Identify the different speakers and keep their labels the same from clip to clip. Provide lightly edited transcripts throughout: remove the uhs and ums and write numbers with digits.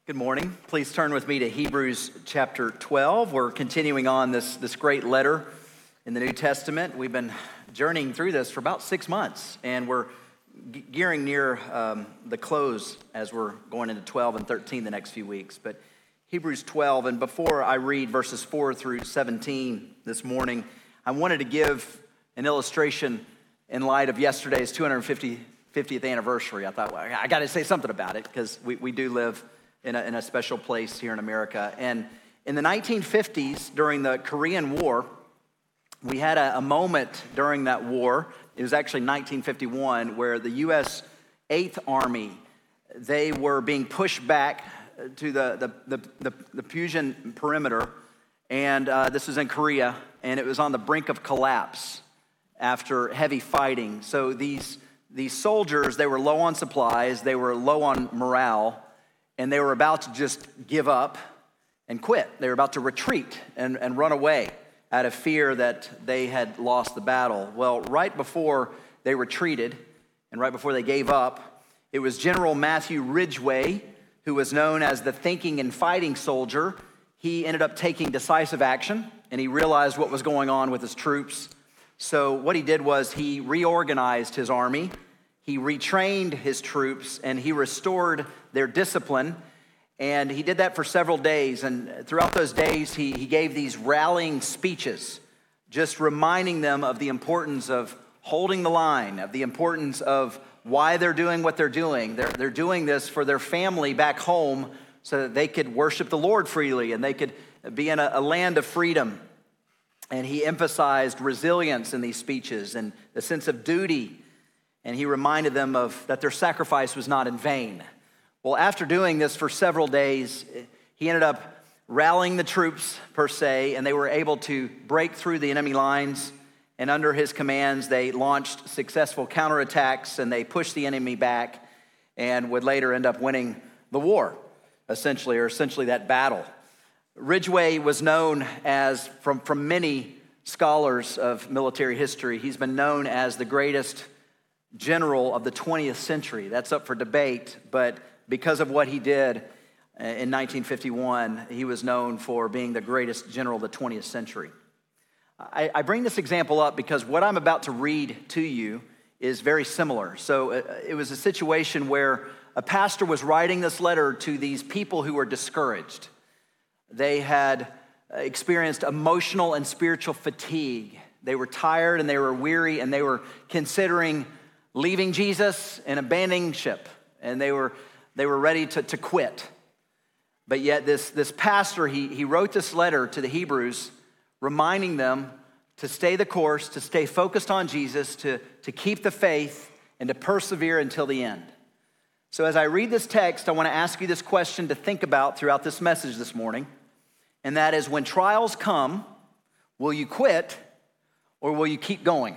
Speaker 1: Good morning. Please turn with me to Hebrews chapter 12. We're continuing on this great letter in the New Testament. We've been journeying through this for about 6 months, and we're gearing near the close as we're going into 12 and 13 the next few weeks. But Hebrews 12, and before I read verses 4 through 17 this morning, I wanted to give an illustration in light of yesterday's 250th anniversary. I thought, well, I got to say something about it because we do live in a special place here in America. And in the 1950s, during the Korean War, we had a moment during that war. It was actually 1951, where the U.S. 8th Army, they were being pushed back to the Pusan perimeter, and this was in Korea, and it was on the brink of collapse after heavy fighting. So these soldiers, they were low on supplies, they were low on morale, and they were about to just give up and quit. They were about to retreat and run away out of fear that they had lost the battle. Well, right before they retreated and right before they gave up, it was General Matthew Ridgway, who was known as the thinking and fighting soldier. He ended up taking decisive action, and he realized what was going on with his troops. So what he did was he reorganized his army, he retrained his troops, and he restored their discipline. And he did that for several days. And throughout those days, he gave these rallying speeches, just reminding them of the importance of holding the line, of the importance of why they're doing what they're doing. They're doing this for their family back home so that they could worship the Lord freely and they could be in a land of freedom. And he emphasized resilience in these speeches and the sense of duty. And he reminded them that their sacrifice was not in vain. Well, after doing this for several days, he ended up rallying the troops, per se, and they were able to break through the enemy lines. And under his commands, they launched successful counterattacks, and they pushed the enemy back and would later end up winning the war, essentially that battle. Ridgway was known as, from many scholars of military history, he's been known as the greatest general of the 20th century. That's up for debate, but because of what he did in 1951, he was known for being the greatest general of the 20th century. I bring this example up because what I'm about to read to you is very similar. So it was a situation where a pastor was writing this letter to these people who were discouraged. They had experienced emotional and spiritual fatigue. They were tired and they were weary and they were considering leaving Jesus and abandoning ship. And they were ready to quit. But yet this pastor, he wrote this letter to the Hebrews, reminding them to stay the course, to stay focused on Jesus, to keep the faith, and to persevere until the end. So as I read this text, I want to ask you this question to think about throughout this message this morning. And that is, when trials come, will you quit or will you keep going?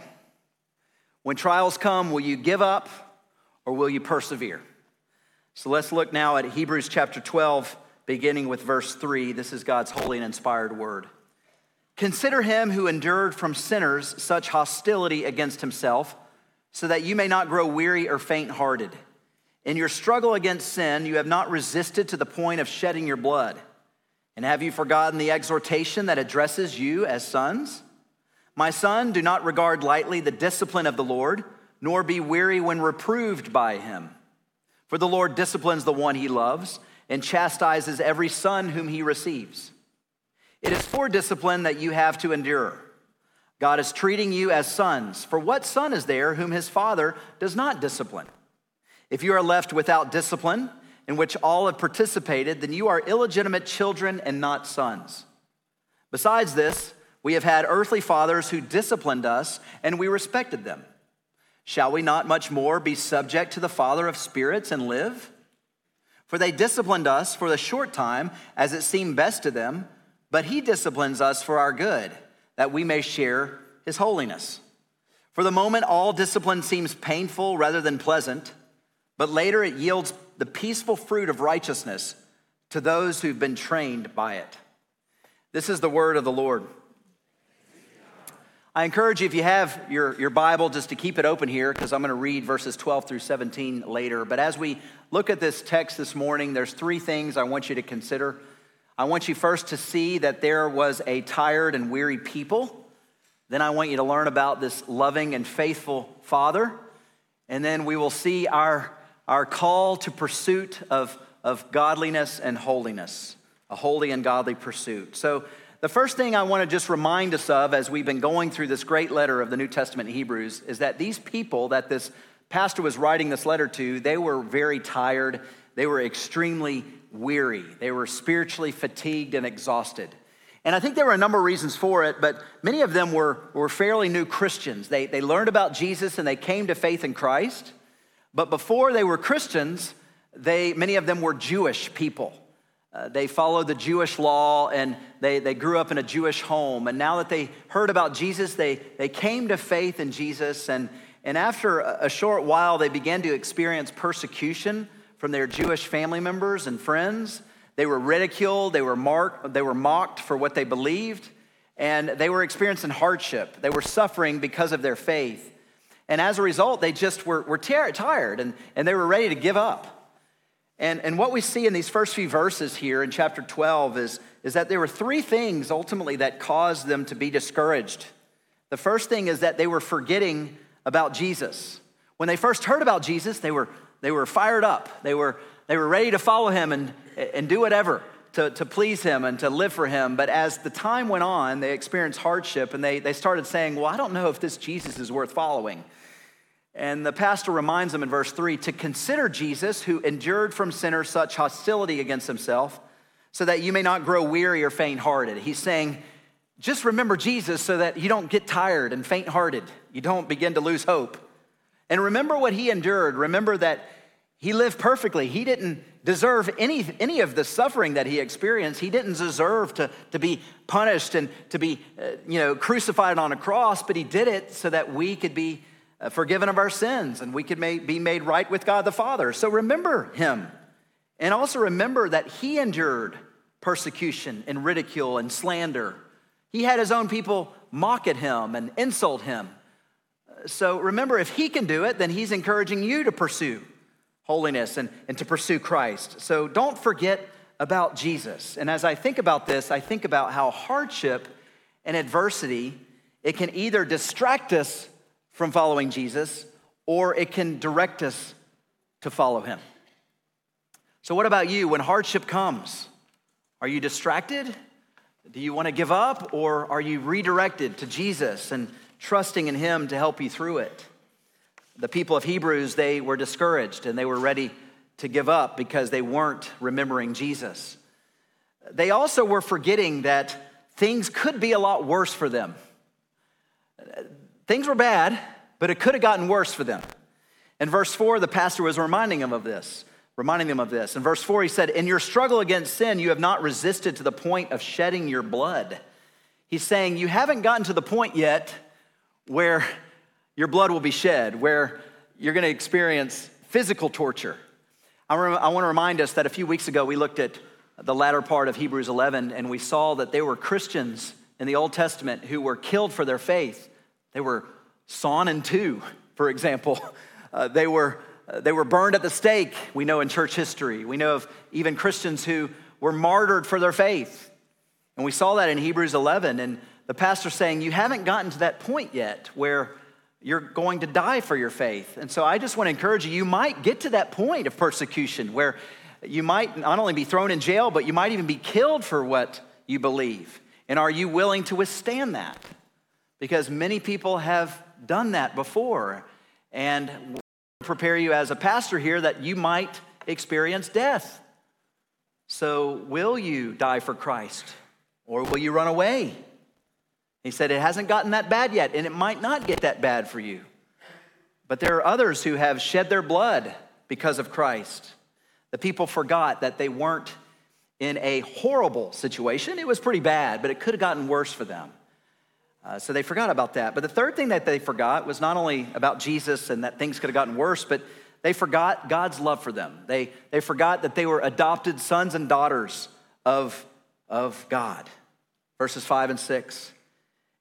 Speaker 1: When trials come, will you give up or will you persevere? So let's look now at Hebrews chapter 12, beginning with verse 3. This is God's holy and inspired word. Consider him who endured from sinners such hostility against himself, so that you may not grow weary or faint-hearted. In your struggle against sin, you have not resisted to the point of shedding your blood. And have you forgotten the exhortation that addresses you as sons? My son, do not regard lightly the discipline of the Lord, nor be weary when reproved by him. For the Lord disciplines the one he loves and chastises every son whom he receives. It is for discipline that you have to endure. God is treating you as sons. For what son is there whom his father does not discipline? If you are left without discipline, in which all have participated, then you are illegitimate children and not sons. Besides this, we have had earthly fathers who disciplined us, and we respected them. Shall we not much more be subject to the Father of spirits and live? For they disciplined us for the short time as it seemed best to them, but he disciplines us for our good, that we may share his holiness. For the moment, all discipline seems painful rather than pleasant, but later it yields the peaceful fruit of righteousness to those who've been trained by it. This is the word of the Lord. I encourage you, if you have your Bible, just to keep it open here, because I'm going to read verses 12 through 17 later. But as we look at this text this morning, there's three things I want you to consider. I want you first to see that there was a tired and weary people. Then I want you to learn about this loving and faithful Father. And then we will see our call to pursuit of godliness and holiness, a holy and godly pursuit. So the first thing I want to just remind us of as we've been going through this great letter of the New Testament in Hebrews is that these people that this pastor was writing this letter to, they were very tired. They were extremely weary. They were spiritually fatigued and exhausted. And I think there were a number of reasons for it, but many of them were fairly new Christians. They learned about Jesus and they came to faith in Christ. But before they were Christians, many of them were Jewish people. They followed the Jewish law and they grew up in a Jewish home. And now that they heard about Jesus, they came to faith in Jesus. And after a short while, they began to experience persecution from their Jewish family members and friends. They were ridiculed, they were mocked for what they believed, and they were experiencing hardship. They were suffering because of their faith. And as a result, they just were tired and they were ready to give up. And what we see in these first few verses here in chapter 12 is that there were three things ultimately that caused them to be discouraged. The first thing is that they were forgetting about Jesus. When they first heard about Jesus, they were fired up. They were ready to follow him and do whatever to please him and to live for him. But as the time went on, they experienced hardship and they started saying, well, I don't know if this Jesus is worth following. And the pastor reminds them in verse 3 to consider Jesus, who endured from sinners such hostility against himself, so that you may not grow weary or faint-hearted. He's saying, just remember Jesus so that you don't get tired and faint-hearted. You don't begin to lose hope. And remember what he endured. Remember that he lived perfectly. He didn't deserve any of the suffering that he experienced. He didn't deserve to be punished and to be crucified on a cross, but he did it so that we could be forgiven of our sins and we could be made right with God the Father. So remember him. And also remember that he endured persecution and ridicule and slander. He had his own people mock at him and insult him. So remember, if he can do it, then he's encouraging you to pursue holiness and to pursue Christ. So don't forget about Jesus. And as I think about this, I think about how hardship and adversity, it can either distract us from following Jesus or it can direct us to follow him. So what about you when hardship comes? Are you distracted? Do you want to give up, or are you redirected to Jesus and trusting in him to help you through it? The people of Hebrews, they were discouraged and they were ready to give up because they weren't remembering Jesus. They also were forgetting that things could be a lot worse for them. Things were bad, but it could have gotten worse for them. In verse 4, the pastor was reminding them of this. In verse 4, he said, in your struggle against sin, you have not resisted to the point of shedding your blood. He's saying you haven't gotten to the point yet where your blood will be shed, where you're going to experience physical torture. I want to remind us that a few weeks ago we looked at the latter part of Hebrews 11 and we saw that there were Christians in the Old Testament who were killed for their faith. They were sawn in two, for example. They were burned at the stake, we know in church history. We know of even Christians who were martyred for their faith. And we saw that in Hebrews 11. And the pastor's saying, you haven't gotten to that point yet where you're going to die for your faith. And so I just want to encourage you, you might get to that point of persecution where you might not only be thrown in jail, but you might even be killed for what you believe. And are you willing to withstand that? Because many people have done that before. And we'll prepare you as a pastor here that you might experience death. So will you die for Christ? Or will you run away? He said it hasn't gotten that bad yet, and it might not get that bad for you. But there are others who have shed their blood because of Christ. The people forgot that they weren't in a horrible situation. It was pretty bad, but it could have gotten worse for them. So they forgot about that. But the third thing that they forgot was not only about Jesus and that things could have gotten worse, but they forgot God's love for them. They forgot that they were adopted sons and daughters of God. Verses 5 and 6.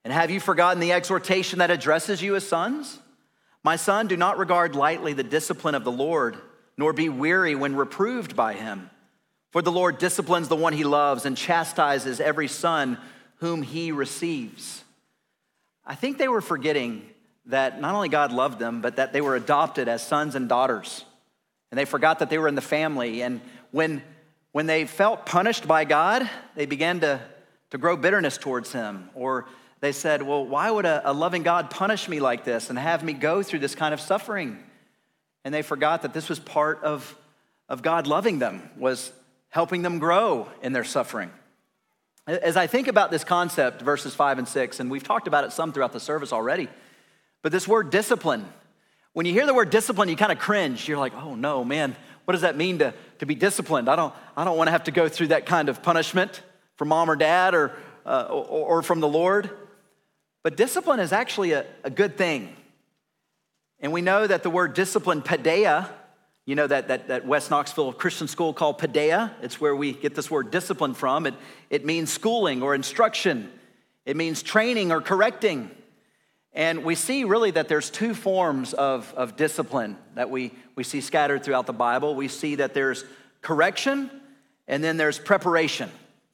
Speaker 1: And have you forgotten the exhortation that addresses you as sons? My son, do not regard lightly the discipline of the Lord, nor be weary when reproved by him. For the Lord disciplines the one he loves and chastises every son whom he receives. I think they were forgetting that not only God loved them, but that they were adopted as sons and daughters. And they forgot that they were in the family. And when they felt punished by God, they began to grow bitterness towards him. Or they said, well, why would a loving God punish me like this and have me go through this kind of suffering? And they forgot that this was part of God loving them, was helping them grow in their suffering. As I think about this concept, verses 5 and 6, and we've talked about it some throughout the service already, but this word discipline, when you hear the word discipline, you kind of cringe. You're like, oh no, man, what does that mean to be disciplined? I don't want to have to go through that kind of punishment from mom or dad or from the Lord. But discipline is actually a good thing. And we know that the word discipline, paideia, you know that West Knoxville Christian school called paideia. It's where we get this word discipline from. It means schooling or instruction. It means training or correcting. And we see really that there's two forms of discipline that we see scattered throughout the Bible. We see that there's correction and then there's preparation.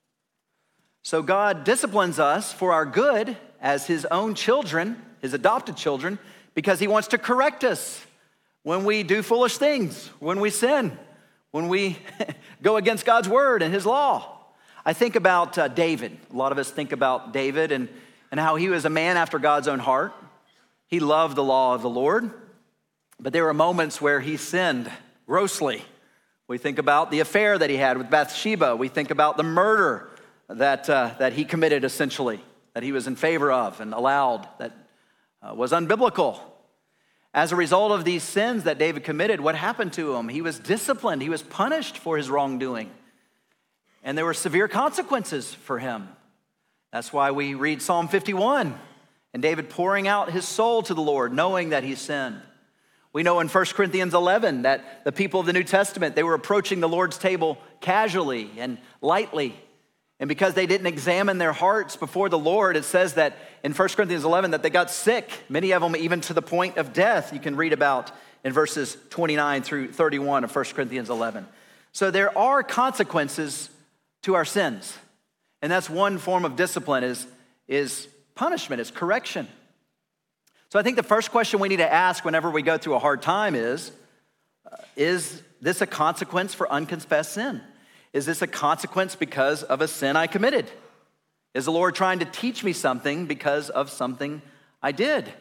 Speaker 1: So God disciplines us for our good as his own children, his adopted children, because he wants to correct us when we do foolish things, when we sin, when we go against God's word and his law. I think about David. A lot of us think about David and how he was a man after God's own heart. He loved the law of the Lord, but there were moments where he sinned grossly. We think about the affair that he had with Bathsheba. We think about the murder that he committed essentially, that he was in favor of and allowed, that was unbiblical. As a result of these sins that David committed, what happened to him? He was disciplined. He was punished for his wrongdoing. And there were severe consequences for him. That's why we read Psalm 51 and David pouring out his soul to the Lord, knowing that he sinned. We know in 1 Corinthians 11 that the people of the New Testament, they were approaching the Lord's table casually and lightly. And because they didn't examine their hearts before the Lord, it says that in 1 Corinthians 11 that they got sick, many of them even to the point of death. You can read about in verses 29 through 31 of 1 Corinthians 11. So there are consequences to our sins. And that's one form of discipline is punishment, is correction. So I think the first question we need to ask whenever we go through a hard time is this a consequence for unconfessed sin? Is this a consequence because of a sin I committed? Is the Lord trying to teach me something because of something I did?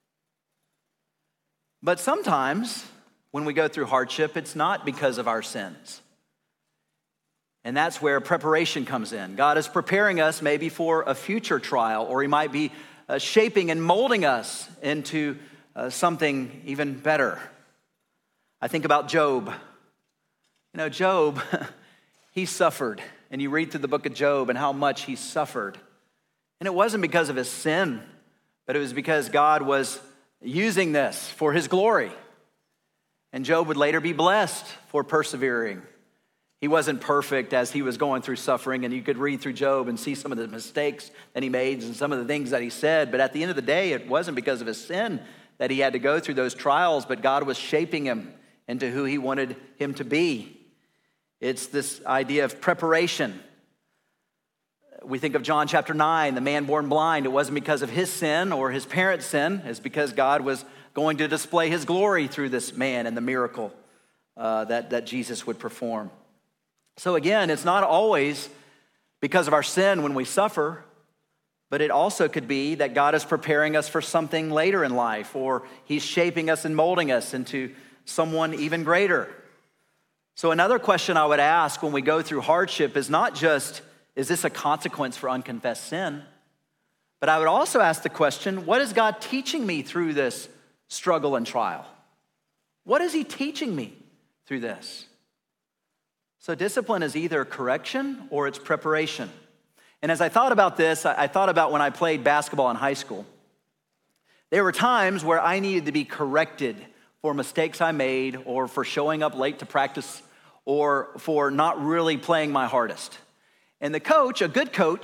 Speaker 1: But sometimes when we go through hardship, it's not because of our sins. And that's where preparation comes in. God is preparing us maybe for a future trial, or he might be shaping and molding us into something even better. I think about Job. You know, Job, he suffered. And you read through the book of Job and how much he suffered. And it wasn't because of his sin, but it was because God was using this for his glory. And Job would later be blessed for persevering. He wasn't perfect as he was going through suffering, and you could read through Job and see some of the mistakes that he made and some of the things that he said. But at the end of the day, it wasn't because of his sin that he had to go through those trials, but God was shaping him into who he wanted him to be. It's this idea of preparation. We think of John chapter 9, the man born blind. It wasn't because of his sin or his parents' sin. It's because God was going to display his glory through this man and the miracle that Jesus would perform. So again, it's not always because of our sin when we suffer, but it also could be that God is preparing us for something later in life, or he's shaping us and molding us into someone even greater. So another question I would ask when we go through hardship is not just, is this a consequence for unconfessed sin? But I would also ask the question, what is God teaching me through this struggle and trial? What is he teaching me through this? So discipline is either correction or it's preparation. And as I thought about this, I thought about when I played basketball in high school. There were times where I needed to be corrected for mistakes I made, or for showing up late to practice, or for not really playing my hardest. And the coach, a good coach,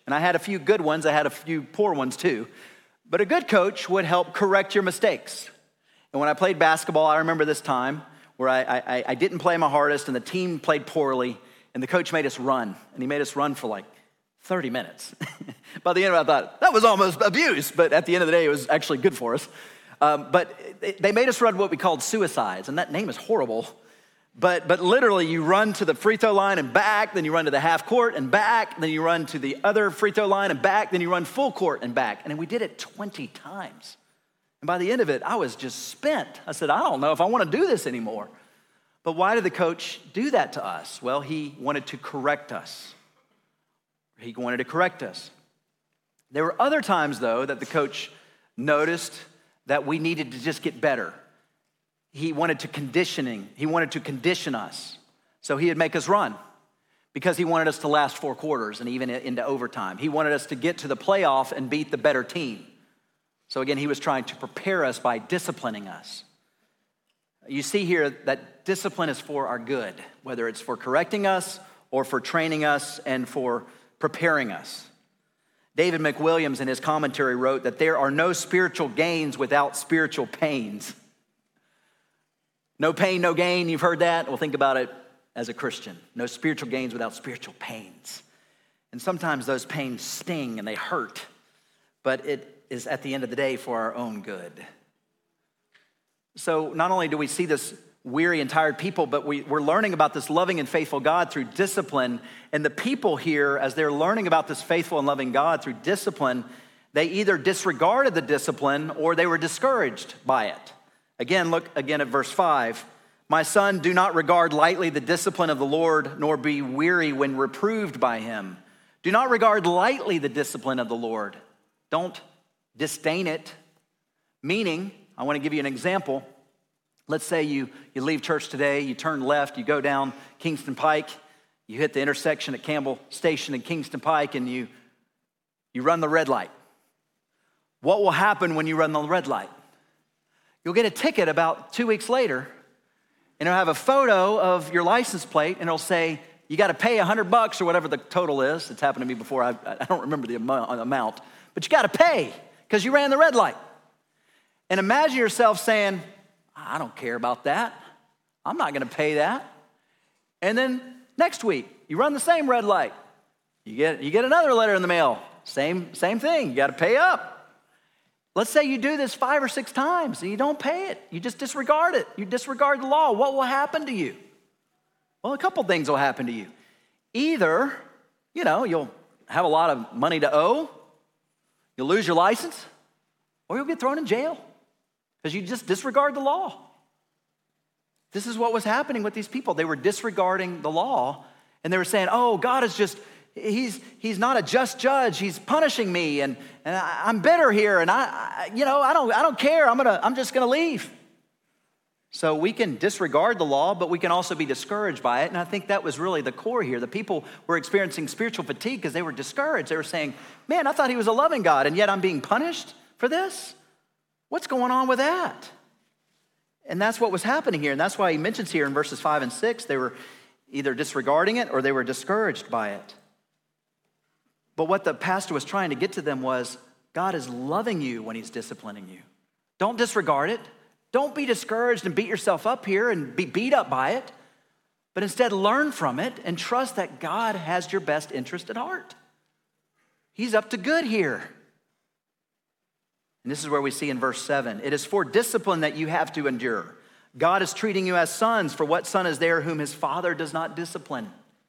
Speaker 1: and I had a few good ones, I had a few poor ones too, but a good coach would help correct your mistakes. And when I played basketball, I remember this time where I didn't play my hardest and the team played poorly, and the coach made us run, and he made us run for like 30 minutes. By the end of it, I thought, that was almost abuse, but at the end of the day, it was actually good for us. But they made us run what we called suicides, and that name is horrible. But literally, you run to the free throw line and back, then you run to the half court and back, then you run to the other free throw line and back, then you run full court and back. And we did it 20 times. And by the end of it, I was just spent. I said, I don't know if I want to do this anymore. But why did the coach do that to us? Well, he wanted to correct us. He wanted to correct us. There were other times, though, that the coach noticed that we needed to just get better. He wanted to condition us. So he would make us run because he wanted us to last 4 quarters and even into overtime. He wanted us to get to the playoff and beat the better team. So again, he was trying to prepare us by disciplining us. You see here that discipline is for our good, whether it's for correcting us or for training us and for preparing us. David McWilliams in his commentary wrote that there are no spiritual gains without spiritual pains. No pain, no gain. You've heard that? Well, think about it as a Christian. No spiritual gains without spiritual pains. And sometimes those pains sting and they hurt, but it is at the end of the day for our own good. So not only do we see this weary and tired people, but we're learning about this loving and faithful God through discipline. And the people here, as they're learning about this faithful and loving God through discipline, they either disregarded the discipline or they were discouraged by it. Again, look again at verse 5. My son, do not regard lightly the discipline of the Lord, nor be weary when reproved by him. Do not regard lightly the discipline of the Lord. Don't disdain it. Meaning, I want to give you an example. Let's say you leave church today, you turn left, you go down Kingston Pike, you hit the intersection at Campbell Station and Kingston Pike, and you run the red light. What will happen when you run the red light? You'll get a ticket about 2 weeks later, and it'll have a photo of your license plate, and it'll say, you got to pay $100 or whatever the total is. It's happened to me before. I don't remember the amount, but you got to pay because you ran the red light. And imagine yourself saying, I don't care about that. I'm not going to pay that. And then next week, you run the same red light. You get another letter in the mail. Same thing. You got to pay up. Let's say you do this 5 or 6 times and you don't pay it. You just disregard it. You disregard the law. What will happen to you? Well, a couple things will happen to you. Either, you'll have a lot of money to owe, you'll lose your license, or you'll get thrown in jail because you just disregard the law. This is what was happening with these people. They were disregarding the law, and they were saying, oh, God is just, he's not a just judge. He's punishing me, and I'm bitter here, and I don't care. I'm just gonna leave. So we can disregard the law, but we can also be discouraged by it. And I think that was really the core here. The people were experiencing spiritual fatigue because they were discouraged. They were saying, man, I thought he was a loving God, and yet I'm being punished for this? What's going on with that? And that's what was happening here. And that's why he mentions here in verses 5 and 6, they were either disregarding it or they were discouraged by it. But what the pastor was trying to get to them was, God is loving you when he's disciplining you. Don't disregard it. Don't be discouraged and beat yourself up here and be beat up by it, but instead learn from it and trust that God has your best interest at heart. He's up to good here. And this is where we see in verse 7, it is for discipline that you have to endure. God is treating you as sons, for what son is there whom his father does not discipline?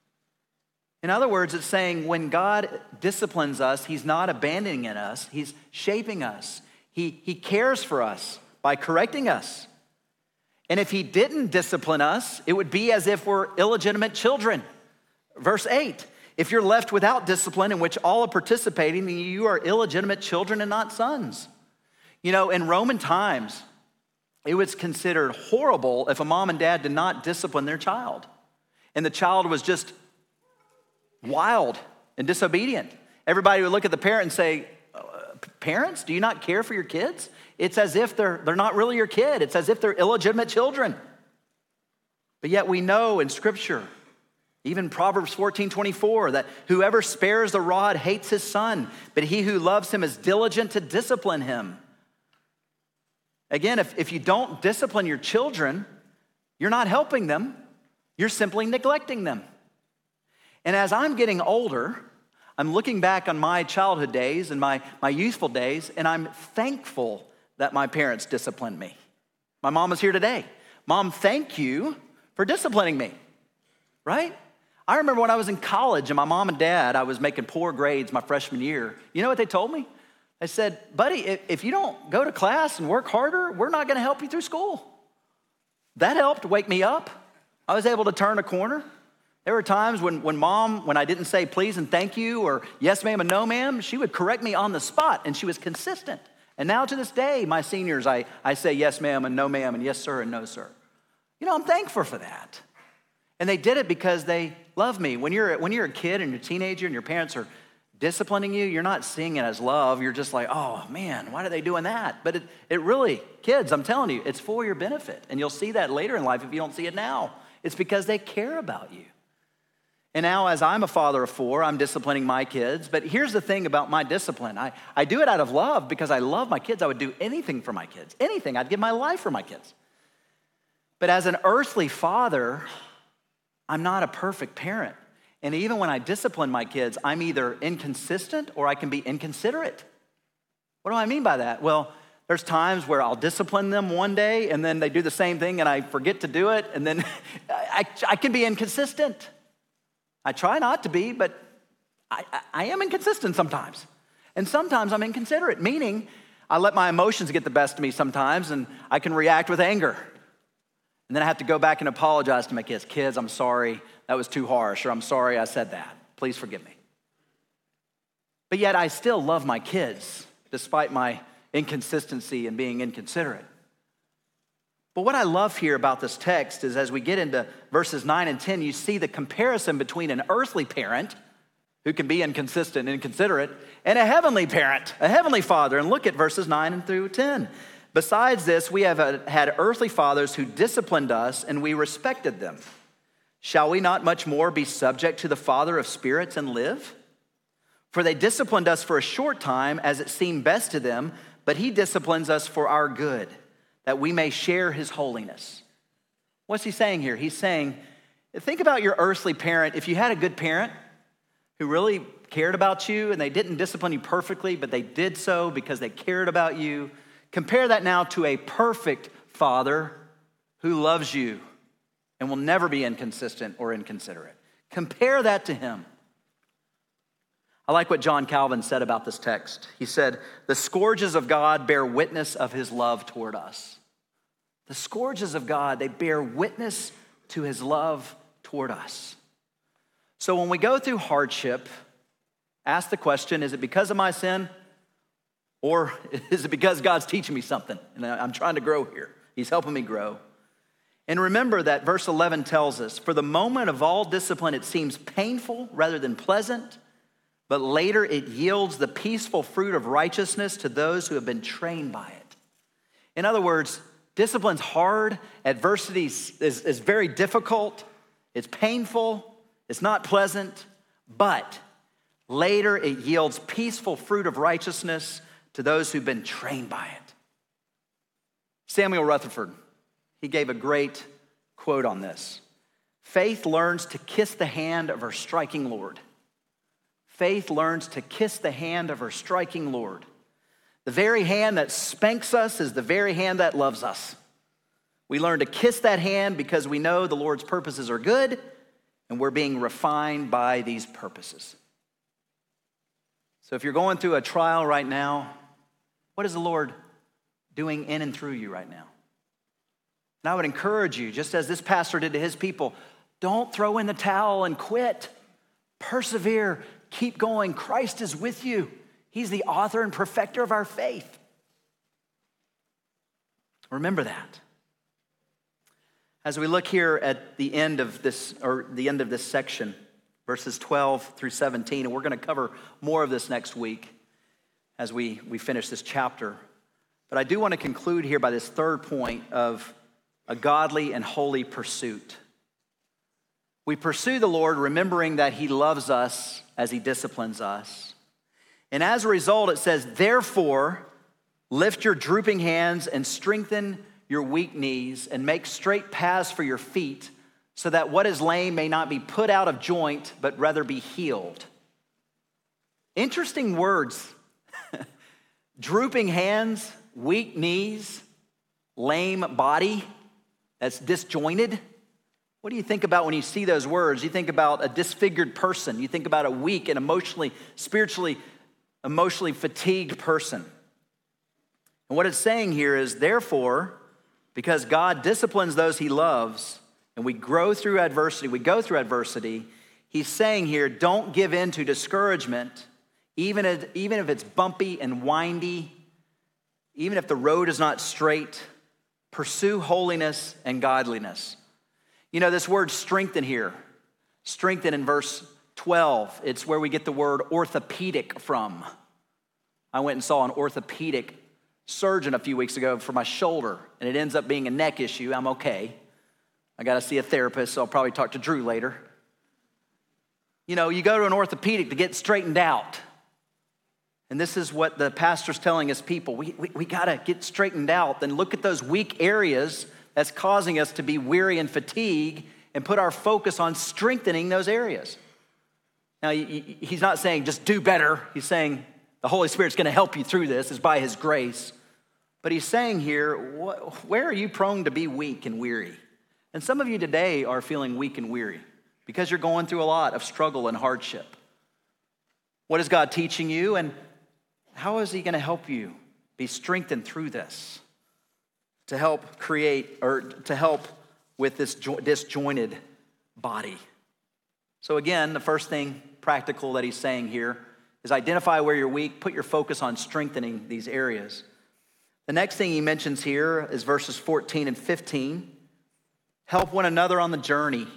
Speaker 1: In other words, it's saying when God disciplines us, he's not abandoning us, he's shaping us. He cares for us by correcting us. And if he didn't discipline us, it would be as if we're illegitimate children. Verse 8, if you're left without discipline in which all are participating, then you are illegitimate children and not sons. In Roman times, it was considered horrible if a mom and dad did not discipline their child. And the child was just wild and disobedient. Everybody would look at the parent and say, parents, do you not care for your kids? It's as if they're not really your kid. It's as if they're illegitimate children. But yet we know in Scripture, Even Proverbs 14:24, that whoever spares the rod hates his son, but he who loves him is diligent to discipline him. Again, if you don't discipline your children, you're not helping them, you're simply neglecting them. And as I'm getting older, I'm looking back on my childhood days and my youthful days, and I'm thankful that my parents disciplined me. My mom is here today. Mom, thank you for disciplining me, right? I remember when I was in college and my mom and dad, I was making poor grades my freshman year. You know what they told me? They said, buddy, if you don't go to class and work harder, we're not gonna help you through school. That helped wake me up. I was able to turn a corner. There were times when Mom, when I didn't say please and thank you or yes ma'am and no ma'am, she would correct me on the spot, and she was consistent. And now to this day, my seniors, I say yes ma'am and no ma'am and yes sir and no sir. You know, I'm thankful for that. And they did it because they love me. When you're a kid and you're a teenager and your parents are disciplining you, you're not seeing it as love. You're just like, oh man, why are they doing that? But it really, kids, I'm telling you, it's for your benefit. And you'll see that later in life if you don't see it now. It's because they care about you. And now as I'm a father of 4, I'm disciplining my kids. But here's the thing about my discipline. I do it out of love because I love my kids. I would do anything for my kids. Anything. I'd give my life for my kids. But as an earthly father, I'm not a perfect parent. And even when I discipline my kids, I'm either inconsistent or I can be inconsiderate. What do I mean by that? Well, there's times where I'll discipline them one day and then they do the same thing and I forget to do it. And then I can be inconsistent. I try not to be, but I am inconsistent sometimes. And sometimes I'm inconsiderate, meaning I let my emotions get the best of me sometimes and I can react with anger. And then I have to go back and apologize to my kids. Kids, I'm sorry, that was too harsh, or I'm sorry I said that. Please forgive me. But yet I still love my kids, despite my inconsistency and being inconsiderate. But what I love here about this text is as we get into verses 9 and 10, you see the comparison between an earthly parent who can be inconsistent and inconsiderate and a heavenly parent, a heavenly father. And look at verses 9 and through 10. Besides this, we have had earthly fathers who disciplined us and we respected them. Shall we not much more be subject to the Father of spirits and live? For they disciplined us for a short time as it seemed best to them, but he disciplines us for our good, that we may share his holiness. What's he saying here? He's saying, think about your earthly parent. If you had a good parent who really cared about you and they didn't discipline you perfectly, but they did so because they cared about you, compare that now to a perfect father who loves you and will never be inconsistent or inconsiderate. Compare that to him. I like what John Calvin said about this text. He said, the scourges of God bear witness of his love toward us. The scourges of God, they bear witness to his love toward us. So when we go through hardship, ask the question, is it because of my sin? Or is it because God's teaching me something and I'm trying to grow here? He's helping me grow. And remember that verse 11 tells us, for the moment of all discipline, it seems painful rather than pleasant, but later it yields the peaceful fruit of righteousness to those who have been trained by it. In other words, discipline's hard, adversity is very difficult, it's painful, it's not pleasant, but later it yields peaceful fruit of righteousness to those who've been trained by it. Samuel Rutherford, he gave a great quote on this. Faith learns to kiss the hand of her striking Lord. Faith learns to kiss the hand of her striking Lord. The very hand that spanks us is the very hand that loves us. We learn to kiss that hand because we know the Lord's purposes are good and we're being refined by these purposes. So if you're going through a trial right now, what is the Lord doing in and through you right now? And I would encourage you, just as this pastor did to his people, don't throw in the towel and quit. Persevere, keep going. Christ is with you. He's the author and perfecter of our faith. Remember that. As we look here at the end of this, section, verses 12 through 17, and we're going to cover more of this next week as we finish this chapter. But I do want to conclude here by this third point of a godly and holy pursuit. We pursue the Lord remembering that he loves us as he disciplines us. And as a result, it says, therefore, lift your drooping hands and strengthen your weak knees and make straight paths for your feet so that what is lame may not be put out of joint, but rather be healed. Interesting words. Drooping hands, weak knees, lame body that's disjointed. What do you think about when you see those words? You think about a disfigured person. You think about a weak and spiritually, emotionally fatigued person. And what it's saying here is, therefore, because God disciplines those he loves, and we go through adversity, he's saying here, don't give in to discouragement, even if it's bumpy and windy, even if the road is not straight. Pursue holiness and godliness. You know, this word strengthen here, strengthen in verse 12, it's where we get the word orthopedic from. I went and saw an orthopedic surgeon a few weeks ago for my shoulder, and it ends up being a neck issue. I'm okay. I got to see a therapist, so I'll probably talk to Drew later. You know, you go to an orthopedic to get straightened out. And this is what the pastor's telling his people. We got to get straightened out. Then look at those weak areas that's causing us to be weary and fatigued and put our focus on strengthening those areas. Now, he's not saying just do better. He's saying the Holy Spirit's going to help you through this. It's by his grace. But he's saying here, where are you prone to be weak and weary? And some of you today are feeling weak and weary because you're going through a lot of struggle and hardship. What is God teaching you, and how is he going to help you be strengthened through this to help with this disjointed body? So again, the first thing practical that he's saying here is identify where you're weak, put your focus on strengthening these areas. The next thing he mentions here is verses 14 and 15. Help one another on the journey.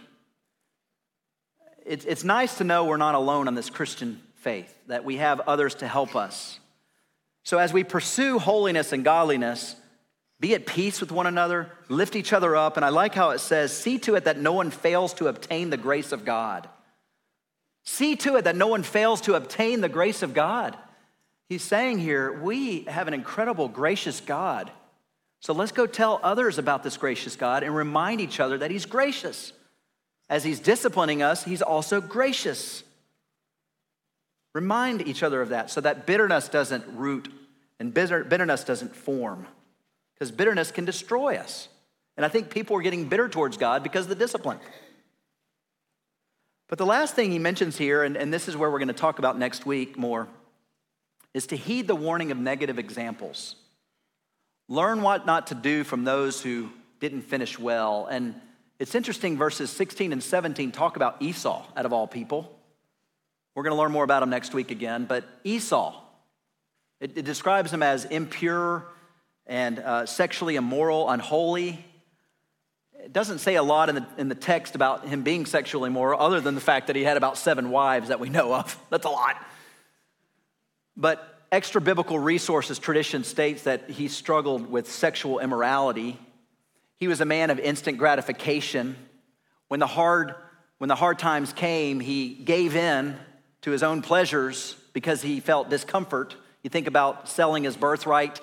Speaker 1: It's nice to know we're not alone on this Christian faith, that we have others to help us. So as we pursue holiness and godliness, be at peace with one another, lift each other up, and I like how it says, see to it that no one fails to obtain the grace of God. See to it that no one fails to obtain the grace of God. He's saying here, we have an incredible, gracious God. So let's go tell others about this gracious God and remind each other that he's gracious. As he's disciplining us, he's also gracious. Remind each other of that so that bitterness doesn't root and bitterness doesn't form, because bitterness can destroy us. And I think people are getting bitter towards God because of the discipline. But the last thing he mentions here, and this is where we're going to talk about next week more, is to heed the warning of negative examples. Learn what not to do from those who didn't finish well. And it's interesting, verses 16 and 17 talk about Esau, out of all people. We're going to learn more about him next week again. But Esau, it describes him as impure and sexually immoral, unholy. It doesn't say a lot in the text about him being sexually immoral, other than the fact that he had about 7 wives that we know of. That's a lot. But extra biblical resources tradition states that he struggled with sexual immorality. He was a man of instant gratification. When the hard times came, he gave in to his own pleasures because he felt discomfort. You think about selling his birthright,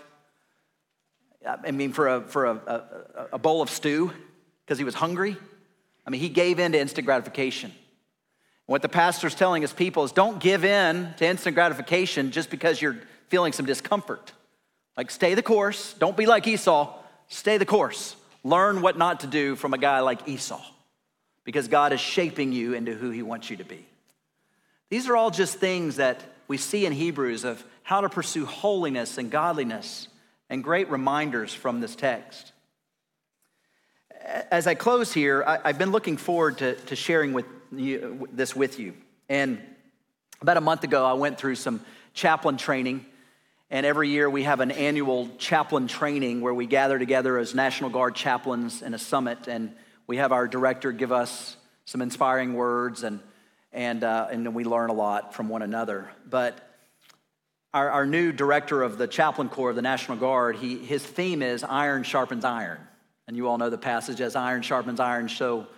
Speaker 1: for a bowl of stew because he was hungry. He gave in to instant gratification. What the pastor's telling his people is, don't give in to instant gratification just because you're feeling some discomfort. Like, stay the course. Don't be like Esau. Stay the course. Learn what not to do from a guy like Esau, because God is shaping you into who he wants you to be. These are all just things that we see in Hebrews of how to pursue holiness and godliness, and great reminders from this text. As I close here, I've been looking forward to sharing this with you. And about a month ago, I went through some chaplain training. And every year we have an annual chaplain training where we gather together as National Guard chaplains in a summit. And we have our director give us some inspiring words, and then we learn a lot from one another. But our new director of the chaplain corps of the National Guard, his theme is iron sharpens iron. And you all know the passage, as iron sharpens iron, so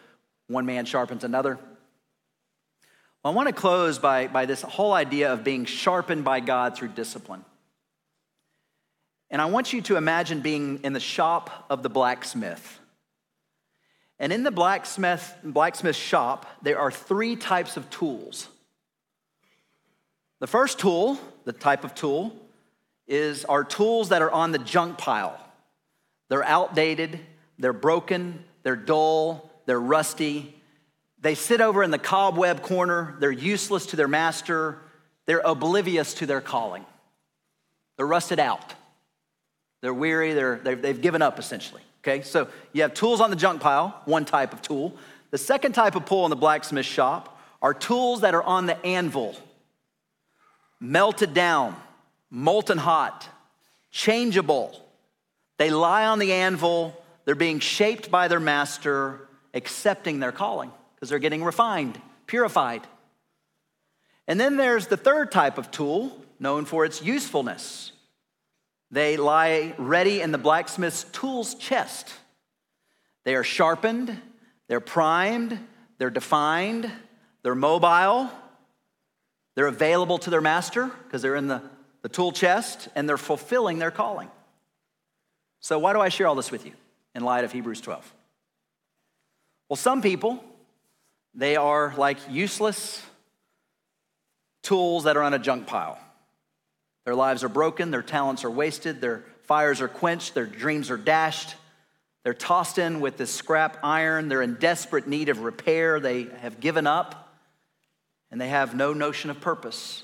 Speaker 1: one man sharpens another. Well, I want to close by this whole idea of being sharpened by God through discipline. And I want you to imagine being in the shop of the blacksmith. And in the blacksmith shop, there are three types of tools. The first tool, the type of tool, are tools that are on the junk pile. They're outdated, they're broken, they're dull, they're rusty. They sit over in the cobweb corner. They're useless to their master. They're oblivious to their calling. They're rusted out. They're weary. They've given up, essentially. Okay, so you have tools on the junk pile, one type of tool. The second type of tool in the blacksmith shop are tools that are on the anvil, melted down, molten hot, changeable. They lie on the anvil. They're being shaped by their master, accepting their calling because they're getting refined, purified. And then there's the third type of tool, known for its usefulness. They lie ready in the blacksmith's tool's chest. They are sharpened, they're primed, they're defined, they're mobile, they're available to their master because they're in the tool chest, and they're fulfilling their calling. So why do I share all this with you in light of Hebrews 12? Well, some people, they are like useless tools that are on a junk pile. Their lives are broken, their talents are wasted, their fires are quenched, their dreams are dashed. They're tossed in with this scrap iron. They're in desperate need of repair. They have given up, and they have no notion of purpose.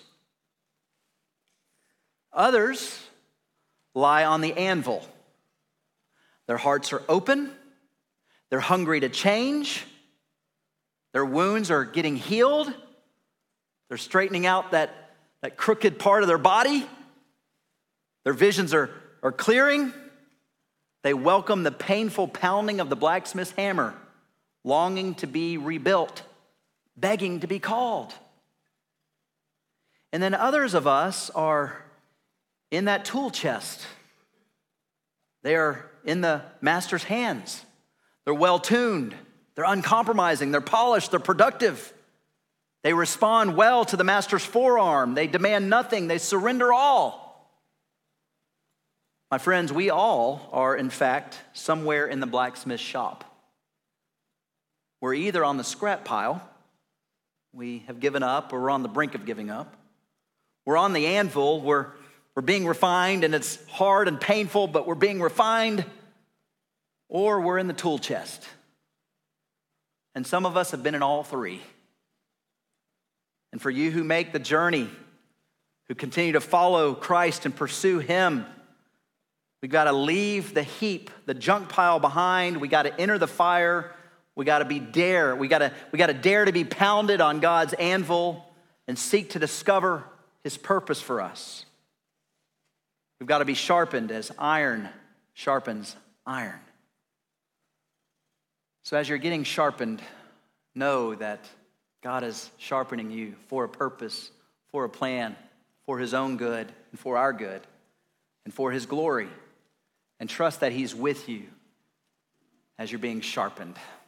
Speaker 1: Others lie on the anvil. Their hearts are open. They're hungry to change. Their wounds are getting healed. They're straightening out that crooked part of their body. Their visions are clearing. They welcome the painful pounding of the blacksmith's hammer, longing to be rebuilt, begging to be called. And then others of us are in that tool chest. They are in the master's hands. They're well-tuned. They're uncompromising. They're polished. They're productive. They respond well to the master's forearm. They demand nothing. They surrender all. My friends, we all are, in fact, somewhere in the blacksmith shop. We're either on the scrap pile, we have given up, or we're on the brink of giving up. We're on the anvil, we're being refined, and it's hard and painful, but we're being refined. Or we're in the tool chest. And some of us have been in all three. And for you who make the journey, who continue to follow Christ and pursue Him, we've got to leave the heap, the junk pile behind. We got to enter the fire. We got to We got to dare to be pounded on God's anvil and seek to discover His purpose for us. We've got to be sharpened as iron sharpens iron. So as you're getting sharpened, know that God is sharpening you for a purpose, for a plan, for His own good, and for our good, and for His glory. And trust that He's with you as you're being sharpened.